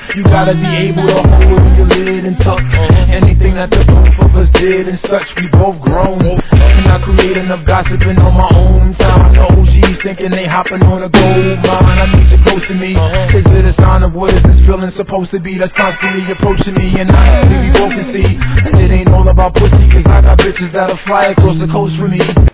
You gotta be able to hold your lid and tuck anything that the both of us did and such. We both grown, and I create enough gossiping on my own time. The OGs thinking they hopping on a gold mine. I need you close to me. Is it a sign of what is this feeling supposed to be? That's constantly approaching me, and honestly we both can see that it ain't all about pussy, cause I got bitches that'll fly across the coast for me.